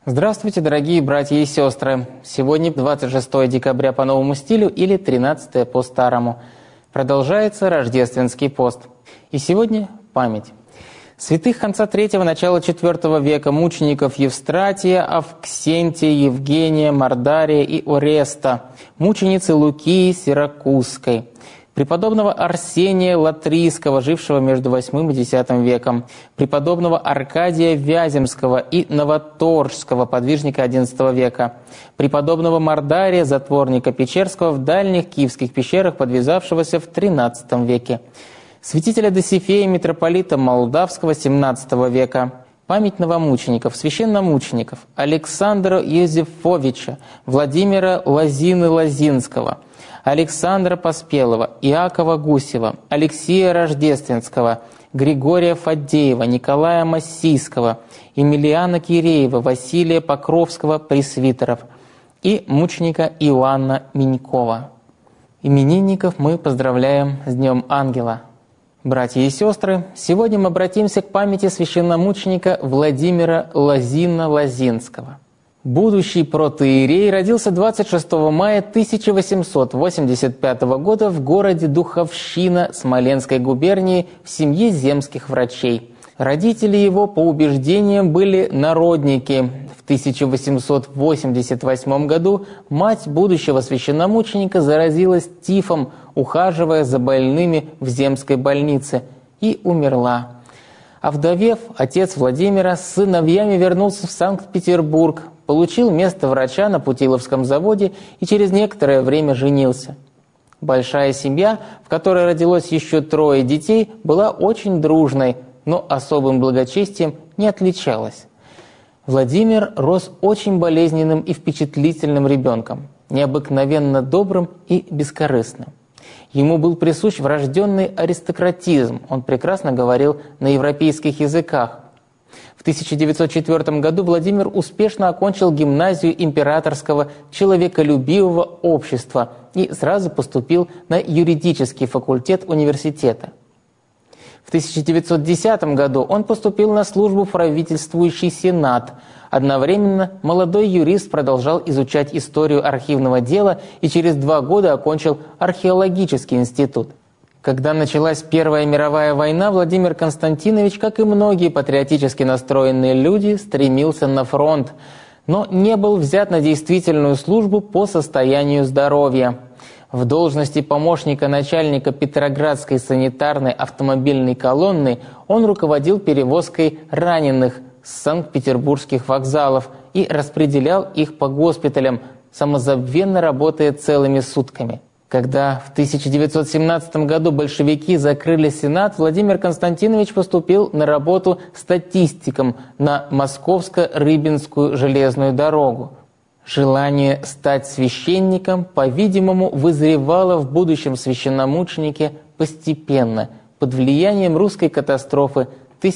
Здравствуйте, дорогие братья и сестры! Сегодня 26 декабря по новому стилю или 13 по старому. Продолжается рождественский пост. И сегодня память. Святых конца III – начала IV века мучеников Евстратия, Авксентия, Евгения, Мордария и Ореста, мученицы Лукии Сиракузской, преподобного Арсения Латрийского, жившего между VIII и X веком, преподобного Аркадия Вяземского и Новоторжского, подвижника XI века, преподобного Мордария, затворника Печерского, в дальних киевских пещерах, подвязавшегося в XIII веке, святителя Досифея, митрополита Молдавского XVII века, память новомучеников, священномучеников Александра Юзефовича, Владимира Лозины-Лозинского, Александра Поспелого, Иакова Гусева, Алексея Рождественского, Григория Фаддеева, Николая Массийского, Емельяна Киреева, Василия Покровского, пресвитеров и мученика Иоанна Минькова. Именинников мы поздравляем с Днем Ангела. Братья и сестры, сегодня мы обратимся к памяти священномученика Владимира Лозина-Лозинского. Будущий протоиерей родился 26 мая 1885 года в городе Духовщина Смоленской губернии в семье земских врачей. Родители его, по убеждениям, были народники. В 1888 году мать будущего священномученика заразилась тифом, ухаживая за больными в земской больнице, и умерла. Овдовев, отец Владимира с сыновьями вернулся в Санкт-Петербург, получил место врача на Путиловском заводе и через некоторое время женился. Большая семья, в которой родилось еще 3 детей, была очень дружной, но особым благочестием не отличалась. Владимир рос очень болезненным и впечатлительным ребенком, необыкновенно добрым и бескорыстным. Ему был присущ врожденный аристократизм, он прекрасно говорил на европейских языках. В 1904 году Владимир успешно окончил гимназию императорского человеколюбивого общества и сразу поступил на юридический факультет университета. В 1910 году он поступил на службу в правительствующий сенат. Одновременно молодой юрист продолжал изучать историю архивного дела и через 2 года окончил археологический институт. Когда началась Первая мировая война, Владимир Константинович, как и многие патриотически настроенные люди, стремился на фронт, но не был взят на действительную службу по состоянию здоровья. В должности помощника начальника Петроградской санитарной автомобильной колонны он руководил перевозкой раненых с санкт-петербургских вокзалов и распределял их по госпиталям, самозабвенно работая целыми сутками. Когда в 1917 году большевики закрыли Сенат, Владимир Константинович поступил на работу статистиком на Московско-Рыбинскую железную дорогу. Желание стать священником, по-видимому, вызревало в будущем священномученике постепенно, под влиянием русской катастрофы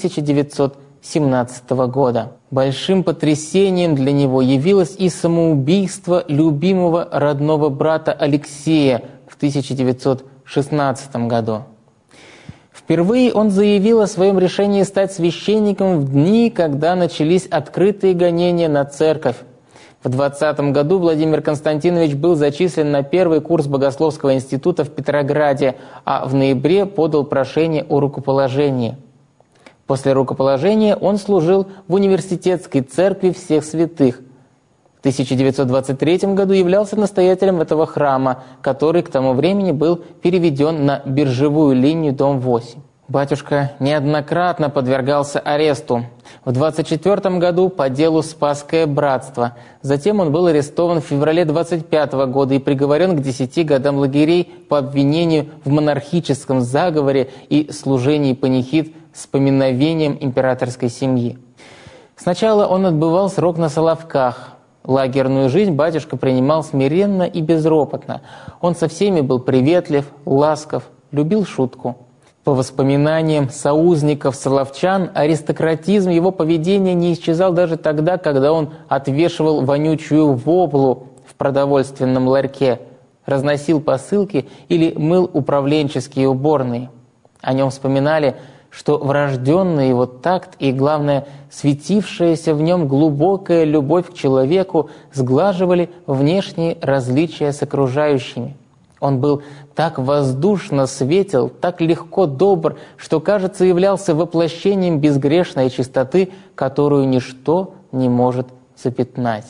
1917 года. Большим потрясением для него явилось и самоубийство любимого родного брата Алексея в 1916 году. Впервые он заявил о своем решении стать священником в дни, когда начались открытые гонения на церковь. В 20 году Владимир Константинович был зачислен на 1-й курс Богословского института в Петрограде, а в ноябре подал прошение о рукоположении. После рукоположения он служил в университетской церкви всех святых. В 1923 году являлся настоятелем этого храма, который к тому времени был переведен на биржевую линию, дом 8. Батюшка неоднократно подвергался аресту. В 1924 году по делу «Спасское братство». Затем он был арестован в феврале 1925 года и приговорен к 10 годам лагерей по обвинению в монархическом заговоре и служении панихид с поминовением императорской семьи. Сначала он отбывал срок на Соловках. Лагерную жизнь батюшка принимал смиренно и безропотно. Он со всеми был приветлив, ласков, любил шутку. По воспоминаниям соузников-соловчан, аристократизм его поведения не исчезал даже тогда, когда он отвешивал вонючую воблу в продовольственном ларьке, разносил посылки или мыл управленческие уборные. О нем вспоминали, что врожденный его такт и, главное, светившаяся в нем глубокая любовь к человеку сглаживали внешние различия с окружающими. Он был так воздушно светел, так легко добр, что, кажется, являлся воплощением безгрешной чистоты, которую ничто не может запятнать.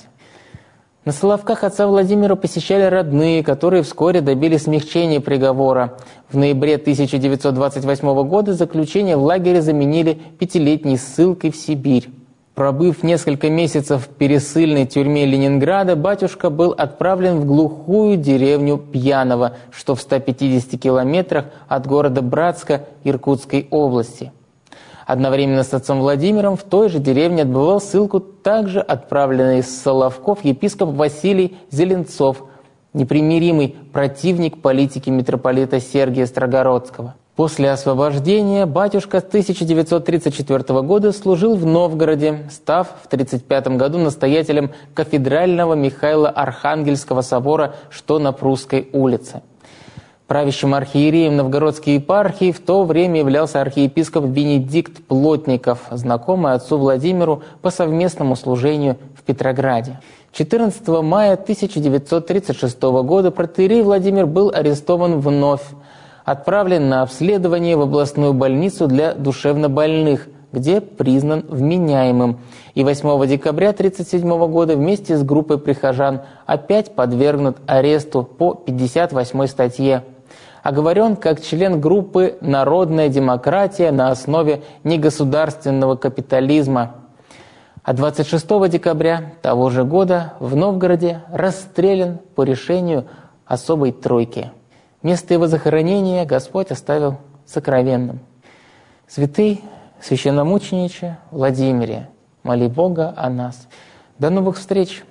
На Соловках отца Владимира посещали родные, которые вскоре добились смягчения приговора. В ноябре 1928 года заключение в лагере заменили 5-летней ссылкой в Сибирь. Пробыв несколько месяцев в пересыльной тюрьме Ленинграда, батюшка был отправлен в глухую деревню Пьяново, что в 150 километрах от города Братска Иркутской области. Одновременно с отцом Владимиром в той же деревне отбывал ссылку также отправленный из Соловков епископ Василий Зеленцов, непримиримый противник политики митрополита Сергия Строгородского. После освобождения батюшка с 1934 года служил в Новгороде, став в 1935 году настоятелем кафедрального Михаила-Архангельского собора, что на Прусской улице. Правящим архиереем Новгородской епархии в то время являлся архиепископ Бенедикт Плотников, знакомый отцу Владимиру по совместному служению в Петрограде. 14 мая 1936 года протоиерей Владимир был арестован вновь, отправлен на обследование в областную больницу для душевнобольных, где признан вменяемым, и 8 декабря 1937 года вместе с группой прихожан опять подвергнут аресту по 58 статье. Оговорен как член группы «Народная демократия на основе негосударственного капитализма». А 26 декабря того же года в Новгороде расстрелян по решению особой тройки. Место его захоронения Господь оставил сокровенным. Святый священномучениче Владимире, моли Бога о нас. До новых встреч!